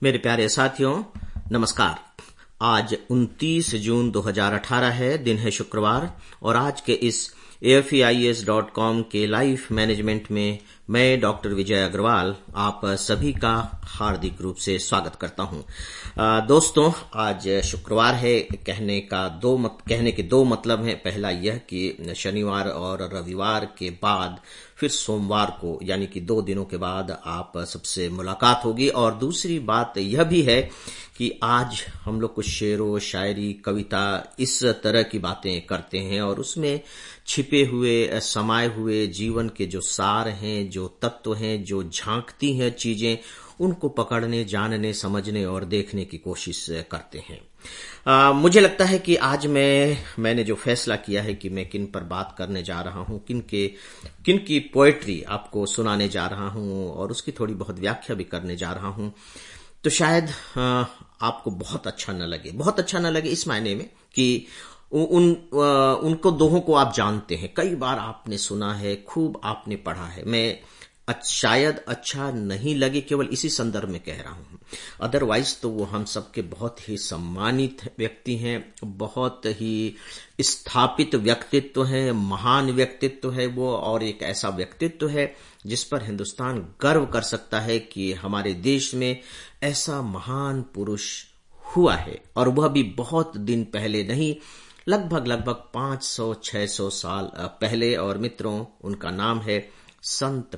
मेरे प्यारे साथियों, नमस्कार। आज 29 जून 2018 है, दिन है शुक्रवार, और आज के इस AFEIS.com के लाइफ मैनेजमेंट में मैं डॉक्टर विजय अग्रवाल आप सभी का हार्दिक रूप से स्वागत करता हूं। दोस्तों, आज शुक्रवार है। कहने के दो मतलब हैं। पहला यह कि शनिवार और रविवार के बाद फिर सोमवार को, यानी कि 2 दिनों के बाद आप सबसे मुलाकात होगी, और दूसरी बात यह भी है कि आज हम लोग कुछ शेरो शायरी, कविता, इस तरह की बातें करते हैं, और उसमें छिपे हुए, समाये हुए जीवन के जो सार हैं, जो तत्व हैं, जो झांकती हैं चीजें, उनको पकड़ने, जानने, समझने और देखने की कोशिश करते हैं। मुझे लगता है कि आज मैंने जो फैसला किया है कि मैं किन पर बात करने जा रहा हूं, किन की पोएट्री आपको सुनाने जा रहा हूं, और उसकी थोड़ी बहुत व्याख्या भी करने जा रहा हूं, तो शायद आपको बहुत अच्छा न लगे इस मायने में कि उनको दोहों को आप जानते हैं, कई बार आपने सुना है, खूब आपने पढ़ा है। शायद अच्छा नहीं लगे केवल इसी संदर्भ में कह रहा हूं। अदरवाइज तो वो हम सबके बहुत ही सम्मानित व्यक्ति हैं, बहुत ही स्थापित व्यक्तित्व है, महान व्यक्तित्व है वो, और एक ऐसा व्यक्तित्व है जिस पर हिंदुस्तान गर्व कर सकता है कि हमारे देश में ऐसा महान पुरुष हुआ है, और वह भी बहुत दिन पहले नहीं, लगभग 500-600 साल पहले। और मित्रों, उनका नाम है संत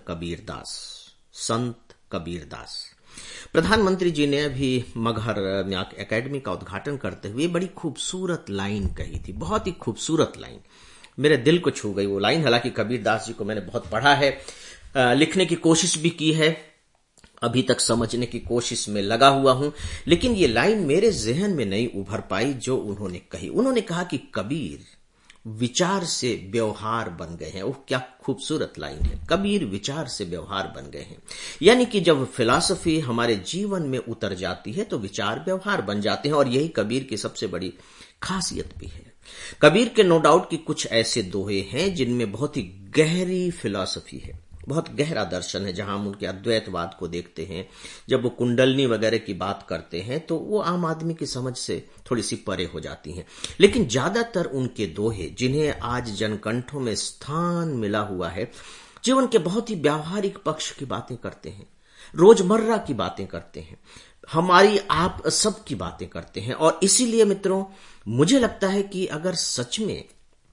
कबीरदास। प्रधानमंत्री जी ने अभी मगहर एकेडमी का उद्घाटन करते हुए बड़ी खूबसूरत लाइन कही थी, बहुत ही खूबसूरत लाइन, मेरे दिल को छू गई वो लाइन। हालांकि कबीरदास जी को मैंने बहुत पढ़ा है, लिखने की कोशिश भी की है, अभी तक समझने की कोशिश में लगा हुआ हूं, लेकिन ये लाइन मेरे जहन में नहीं उभर पाई जो उन्होंने कही। उन्होंने कहा कि कबीर विचार से व्यवहार बन गए हैं। ओह, क्या खूबसूरत लाइन है। कबीर विचार से व्यवहार बन गए हैं, यानी कि जब फिलॉसफी हमारे जीवन में उतर जाती है तो विचार व्यवहार बन जाते हैं, और यही कबीर की सबसे बड़ी खासियत भी है। कबीर के नो डाउट कि कुछ ऐसे दोहे हैं जिनमें बहुत ही गहरी फिलॉसफी है, बहुत गहरा दर्शन है, जहां हम उनके अद्वैतवाद को देखते हैं। जब वो कुंडलनी वगैरह की बात करते हैं तो वो आम आदमी की समझ से थोड़ी सी परे हो जाती हैं, लेकिन ज्यादातर उनके दोहे, जिन्हें आज जनकंठों में स्थान मिला हुआ है, जीवन के बहुत ही व्यावहारिक पक्ष की बातें करते हैं, रोजमर्रा की बातें करते हैं, हमारी आप सब की बातें करते हैं। और इसीलिए मित्रों, मुझे लगता है कि अगर सच में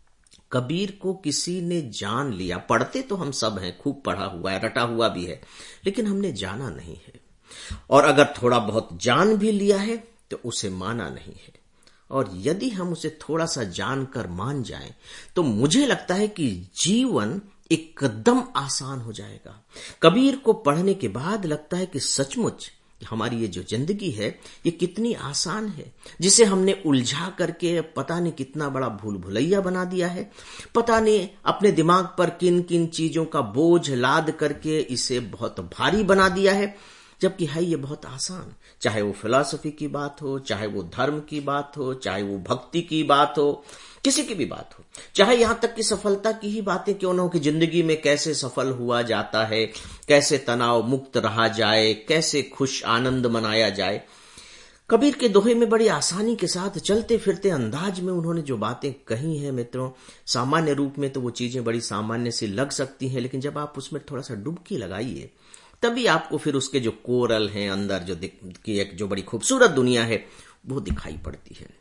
कबीर को किसी ने जान लिया, पढ़ते तो हम सब हैं, खूब पढ़ा हुआ है, रटा हुआ भी है, लेकिन हमने जाना नहीं है, और अगर थोड़ा बहुत जान भी लिया है तो उसे माना नहीं है। और यदि हम उसे थोड़ा सा जानकर मान जाएं तो मुझे लगता है कि जीवन एकदम आसान हो जाएगा। कबीर को पढ़ने के बाद लगता है कि सचमुच हमारी ये जो जिंदगी है ये कितनी आसान है, जिसे हमने उलझा करके पता नहीं कितना बड़ा भूल भुलैया बना दिया है, पता नहीं अपने दिमाग पर किन किन चीजों का बोझ लाद करके इसे बहुत भारी बना दिया है, जबकि है ये बहुत आसान। चाहे वो फिलॉसफी की बात हो, चाहे वो धर्म की बात हो, चाहे वो भक्ति की बात हो, किसी की भी बात हो, चाहे यहां तक कि सफलता की ही बातें क्यों न हो कि जिंदगी में कैसे सफल हुआ जाता है, कैसे तनाव मुक्त रहा जाए, कैसे खुश आनंद मनाया जाए। कबीर के दोहे में बड़ी आसानी के साथ, चलते फिरते अंदाज में उन्होंने जो बातें कही हैं मित्रों, सामान्य रूप में तो वो चीजें बड़ी सामान्य सी लग सकती हैं, लेकिन जब आप उसमें थोड़ा सा डुबकी लगाइए तभी आपको फिर उसके जो कोरल हैं अंदर, की एक जो बड़ी खूबसूरत दुनिया है, वो दिखाई पड़ती है।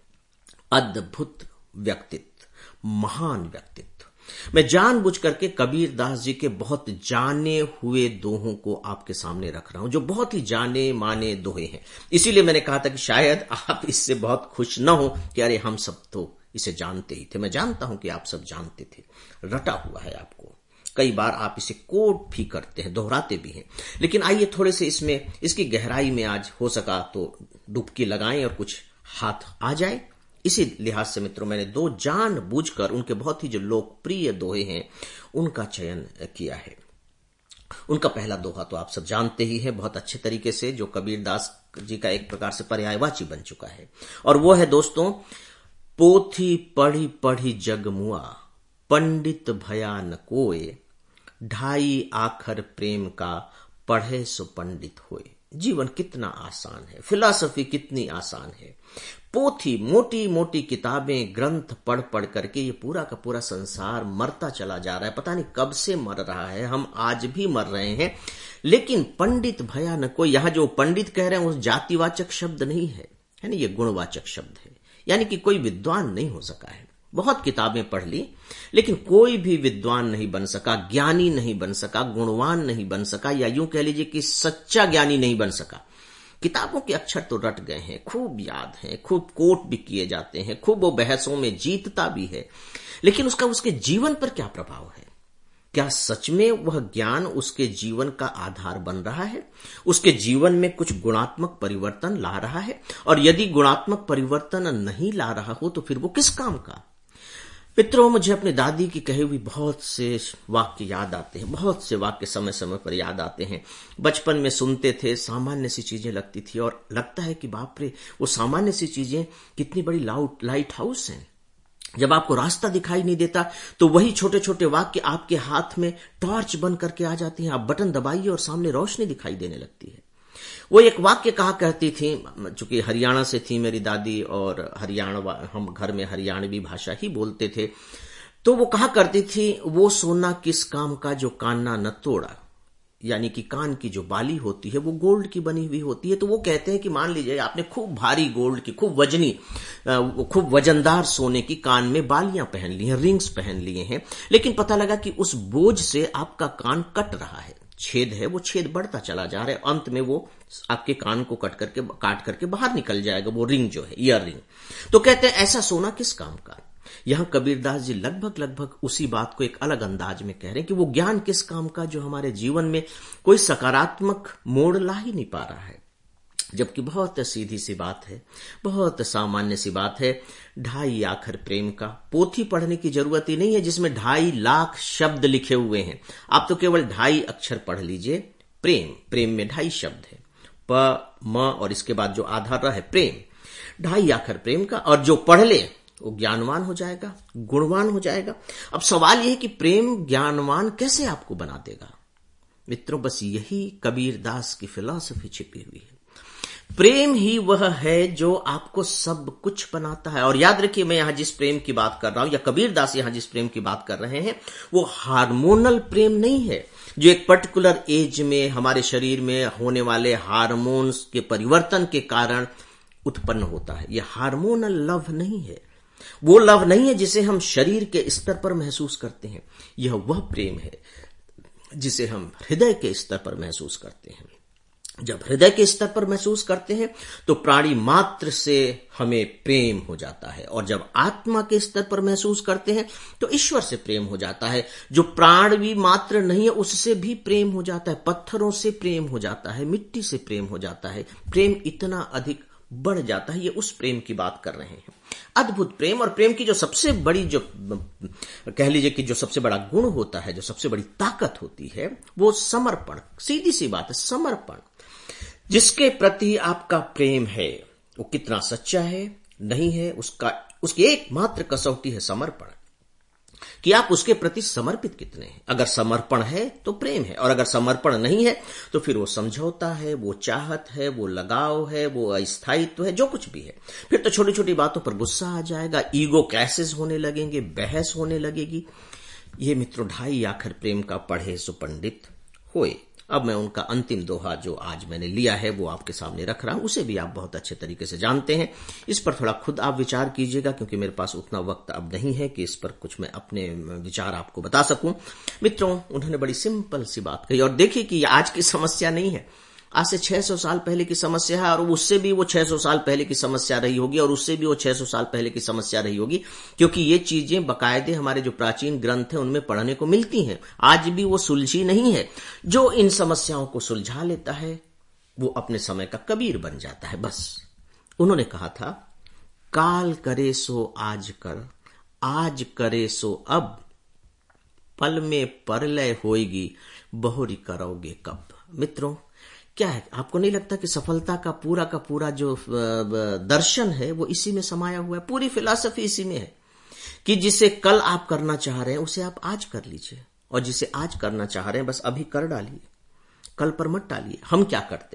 अद्भुत व्यक्तित्व, महान व्यक्तित्व। मैं जानबूझ करके कबीर दास जी के बहुत जाने हुए दोहों को आपके सामने रख रहा हूं, जो बहुत ही जाने माने दोहे हैं। इसीलिए मैंने कहा था कि शायद आप इससे बहुत खुश न हो कि अरे हम सब तो इसे जानते ही थे। मैं जानता हूं कि आप सब जानते थे, रटा हुआ है आपको, कई बार आप इसे कोट भी करते हैं, दोहराते भी हैं, लेकिन आइए थोड़े से इसकी गहराई में आज हो सका तो डुबकी लगाएं और कुछ हाथ आ जाए। इसी लिहाज से मित्रों, मैंने 2 जानबूझकर उनके बहुत ही जो लोकप्रिय दोहे हैं उनका चयन किया है। उनका पहला दोहा तो आप सब जानते ही हैं बहुत अच्छे तरीके से, जो कबीरदास जी का एक प्रकार से पर्यायवाची बन चुका है, और वो है दोस्तों, पोथी पढ़ी पढ़ी जग मुआ, पंडित भया न कोय, ढाई आखर प्रेम का, पढ़े सो पंडित होए। जीवन कितना आसान है, फिलॉसफी कितनी आसान है। पोथी, मोटी मोटी किताबें, ग्रंथ पढ़ पढ़ करके ये पूरा का पूरा संसार मरता चला जा रहा है। पता नहीं कब से मर रहा है, हम आज भी मर रहे हैं। लेकिन पंडित भया न कोई, यहां जो पंडित कह रहे हैं वो जातिवाचक शब्द नहीं है ना, ये गुणवाचक शब्द है। यानी कि कोई विद्वान नहीं हो सका है, बहुत किताबें पढ़ ली लेकिन कोई भी विद्वान नहीं बन सका, ज्ञानी नहीं बन सका, गुणवान नहीं बन सका, या यूं कह लीजिए कि सच्चा ज्ञानी नहीं बन सका। किताबों के अक्षर तो रट गए हैं, खूब याद हैं, खूब कोट भी किए जाते हैं, खूब वो बहसों में जीतता भी है, लेकिन उसका उसके जीवन पर क्या प्रभाव है? क्या सच में वह ज्ञान उसके जीवन का आधार बन रहा है? उसके जीवन में कुछ गुणात्मक परिवर्तन ला रहा है? और यदि गुणात्मक परिवर्तन नहीं ला रहा हो तो फिर वो किस काम का? मित्रों, मुझे अपनी दादी की कही हुई बहुत से वाक्य याद आते हैं, बहुत से वाक्य समय समय पर याद आते हैं। बचपन में सुनते थे, सामान्य सी चीजें लगती थी और लगता है कि बाप रे, वो सामान्य सी चीजें कितनी बड़ी लाइट हाउस हैं। जब आपको रास्ता दिखाई नहीं देता तो वही छोटे छोटे वाक्य आपके हाथ में टॉर्च बन करके आ जाती हैं। आप बटन दबाइए और सामने रोशनी दिखाई देने लगती है। वो एक वाक्य कहा करती थी, चूंकि हरियाणा से थी मेरी दादी और हम घर में हरियाणवी भाषा ही बोलते थे, तो वो कहा करती थी, वो सोना किस काम का जो कान्ना न तोड़ा। यानी कि कान की जो बाली होती है वो गोल्ड की बनी हुई होती है। तो वो कहते हैं कि मान लीजिए आपने खूब भारी गोल्ड की, खूब वजनी, खूब वजनदार सोने की कान में बालियां पहन ली हैं, रिंग्स पहन लिए हैं, लेकिन पता लगा कि उस बोझ से आपका कान कट रहा है, छेद है, वो छेद बढ़ता चला जा रहा है, अंत में वो आपके कान को काट करके बाहर निकल जाएगा, वो रिंग जो है, ईयर रिंग। तो कहते हैं ऐसा सोना किस काम का। यहां कबीरदास जी लगभग उसी बात को एक अलग अंदाज में कह रहे हैं कि वो ज्ञान किस काम का जो हमारे जीवन में कोई सकारात्मक मोड़ ला ही नहीं पा रहा है। जबकि बहुत सीधी सी बात है, बहुत सामान्य सी बात है। 2.5 अक्षर प्रेम का पोथी पढ़ने की जरूरत ही नहीं है जिसमें 2.5 लाख शब्द लिखे हुए हैं। आप तो केवल 2.5 अक्षर पढ़ लीजिए। प्रेम में 2.5 शब्द है, प म और इसके बाद जो आधार है प्रेम, 2.5 अक्षर प्रेम का, और जो पढ़ ले वो ज्ञानवान हो जाएगा, गुणवान हो जाएगा। अब सवाल यह है कि प्रेम ज्ञानवान कैसे आपको बना देगा? मित्रों, बस यही कबीरदास की फिलॉसफी छिपी हुई है। प्रेम ही वह है जो आपको सब कुछ बनाता है। और याद रखिए, मैं यहां जिस प्रेम की बात कर रहा हूं, या कबीरदास यहां जिस प्रेम की बात कर रहे हैं, वो हार्मोनल प्रेम नहीं है जो एक पर्टिकुलर एज में हमारे शरीर में होने वाले हार्मोन्स के परिवर्तन के कारण उत्पन्न होता है। यह हार्मोनल लव नहीं है, वो लव नहीं है जिसे हम शरीर के स्तर पर महसूस करते हैं। यह वह प्रेम है जिसे हम हृदय के स्तर पर महसूस करते हैं। जब हृदय के स्तर पर महसूस करते हैं तो प्राणी मात्र से हमें प्रेम हो जाता है, और जब आत्मा के स्तर पर महसूस करते हैं तो ईश्वर से प्रेम हो जाता है। जो प्राण भी मात्र नहीं है उससे भी प्रेम हो जाता है, पत्थरों से प्रेम हो जाता है, मिट्टी से प्रेम हो जाता है। प्रेम इतना अधिक बढ़ जाता है। ये उस प्रेम की बात कर रहे हैं, अद्भुत प्रेम। और प्रेम की जो सबसे बड़ी, जो कह लीजिए कि जो सबसे बड़ा गुण होता है, जो सबसे बड़ी ताकत होती है, वो समर्पण। सीधी सी बात है, समर्पण। जिसके प्रति आपका प्रेम है वो कितना सच्चा है, नहीं है, उसकी एकमात्र कसौटी है समर्पण, कि आप उसके प्रति समर्पित कितने हैं। अगर समर्पण है तो प्रेम है, और अगर समर्पण नहीं है तो फिर वो समझौता है, वो चाहत है, वो लगाव है, वो अस्थायित्व है, जो कुछ भी है। फिर तो छोटी छोटी बातों पर गुस्सा आ जाएगा, ईगो क्लैशेस होने लगेंगे, बहस होने लगेगी। ये मित्रों 2.5 अक्षर प्रेम का पढ़े सो पंडित होए। अब मैं उनका अंतिम दोहा जो आज मैंने लिया है वो आपके सामने रख रहा हूं, उसे भी आप बहुत अच्छे तरीके से जानते हैं। इस पर थोड़ा खुद आप विचार कीजिएगा, क्योंकि मेरे पास उतना वक्त अब नहीं है कि इस पर कुछ मैं अपने विचार आपको बता सकूं। मित्रों, उन्होंने बड़ी सिंपल सी बात कही, और देखिए कि आज की समस्या नहीं है, आज से 600 साल पहले की समस्या है, और उससे भी वो 600 साल पहले की समस्या रही होगी, और उससे भी वो 600 साल पहले की समस्या रही होगी, क्योंकि ये चीजें बाकायदे हमारे जो प्राचीन ग्रंथ हैं उनमें पढ़ने को मिलती हैं। आज भी वो सुलझी नहीं है। जो इन समस्याओं को सुलझा लेता है वो अपने समय का कबीर बन जाता है। बस उन्होंने कहा था, काल करे सो आज कर, आज करे सो अब, पल में परलय होएगी, बहुरी करोगे कब। मित्रों, क्या है, आपको नहीं लगता कि सफलता का पूरा जो दर्शन है वो इसी में समाया हुआ है? पूरी फिलॉसफी इसी में है कि जिसे कल आप करना चाह रहे हैं उसे आप आज कर लीजिए, और जिसे आज करना चाह रहे हैं बस अभी कर डालिए, कल पर मत डालिए। हम क्या करते हैं,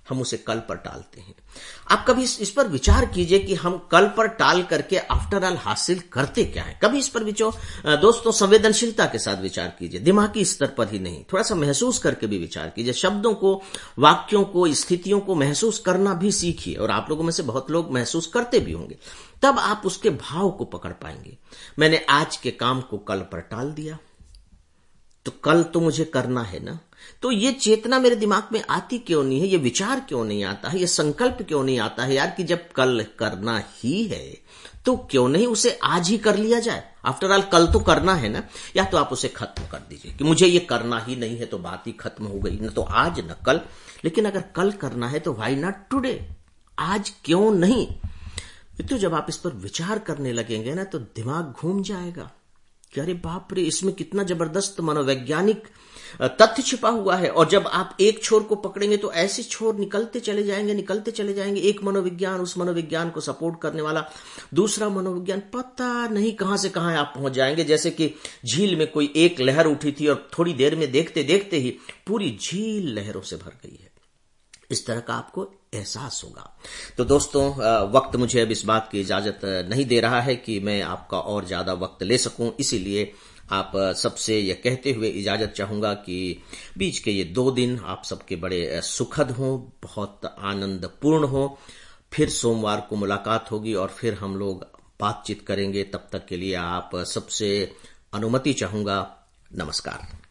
हम उसे कल पर टालते हैं। आप कभी इस पर विचार कीजिए कि हम कल पर टाल करके आफ्टर ऑल हासिल करते क्या है। कभी इस पर विचार दोस्तों, संवेदनशीलता के साथ विचार कीजिए, दिमागी स्तर पर ही नहीं, थोड़ा सा महसूस करके भी विचार कीजिए। शब्दों को, वाक्यों को, स्थितियों को महसूस करना भी सीखिए। और आप लोगों में से बहुत लोग महसूस करते भी होंगे, तब आप उसके भाव को पकड़ पाएंगे। मैंने आज के काम को कल पर टाल दिया, तो कल तो मुझे करना है ना। तो ये चेतना मेरे दिमाग में आती क्यों नहीं है, ये विचार क्यों नहीं आता है, ये संकल्प क्यों नहीं आता है यार कि जब कल करना ही है तो क्यों नहीं उसे आज ही कर लिया जाए। आफ्टर ऑल कल तो करना है ना। या तो आप उसे खत्म कर दीजिए कि मुझे ये करना ही नहीं है, तो बात ही खत्म हो गई, न तो आज न कल। लेकिन अगर कल करना है तो व्हाई नॉट टुडे, आज क्यों नहीं। तो जब आप इस पर विचार करने लगेंगे ना तो दिमाग घूम जाएगा कि अरे बाप रे, इसमें कितना जबरदस्त मनोवैज्ञानिक तथ्य छिपा हुआ है। और जब आप एक छोर को पकड़ेंगे तो ऐसे छोर निकलते चले जाएंगे। एक मनोविज्ञान, उस मनोविज्ञान को सपोर्ट करने वाला दूसरा मनोविज्ञान, पता नहीं कहां से कहां आप पहुंच जाएंगे। जैसे कि झील में कोई एक लहर उठी थी और थोड़ी देर में देखते देखते ही पूरी झील लहरों से भर गई है। इस तरह का आपको एहसास होगा। तो दोस्तों, वक्त मुझे अब इस बात की इजाजत नहीं दे रहा है कि मैं आपका और ज्यादा वक्त ले सकूं, इसीलिए आप सबसे यह कहते हुए इजाजत चाहूंगा कि बीच के ये 2 दिन आप सबके बड़े सुखद हों, बहुत आनंदपूर्ण हों। फिर सोमवार को मुलाकात होगी और फिर हम लोग बातचीत करेंगे। तब तक के लिए आप सबसे अनुमति चाहूंगा। नमस्कार।